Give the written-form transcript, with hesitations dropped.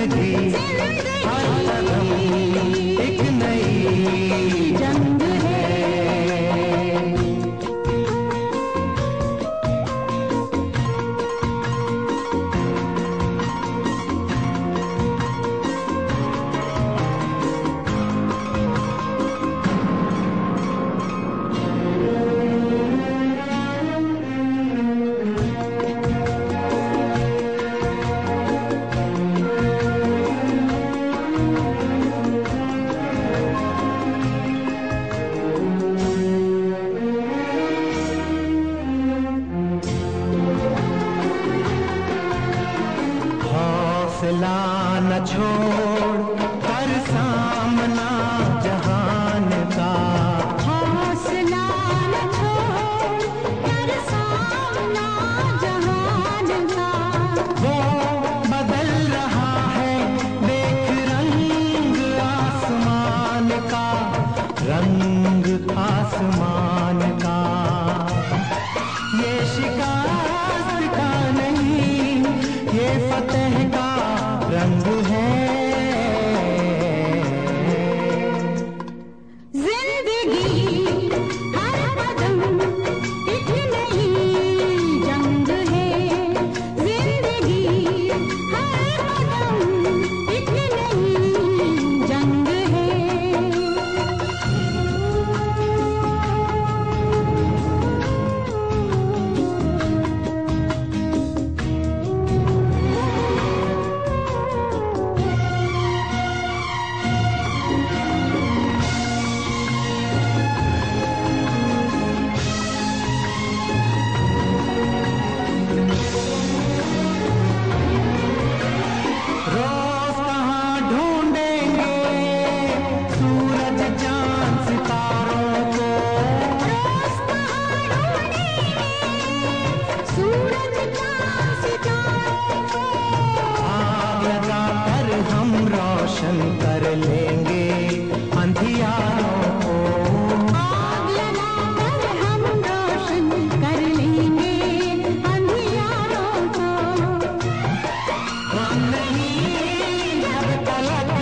जिंदगी हर कदम एक नई जंग है। हौसला न छोड़ कर सामना जहान का, हौसला न छोड़ कर सामना जहान का। वो बदल रहा है देख रंग आसमान का, रंग आसमान का। ये शिकस्त का नहीं, ये फतेह का रंग है। जिंदगी हर कदम एक नई जंग है। जिंदगी हर कदम एक नई जंग है। रोज कहाँ ढूंढेंगे सूरज चांद सितारों को, रोज कहाँ ढूंढेंगे सूरज चांद सितारों को। आग लगाकर हम रोशन कर लेंगे अंधियारों को। आग लगाकर हम रोशन कर लेंगे अंधियारों को। हम नहीं जब तलक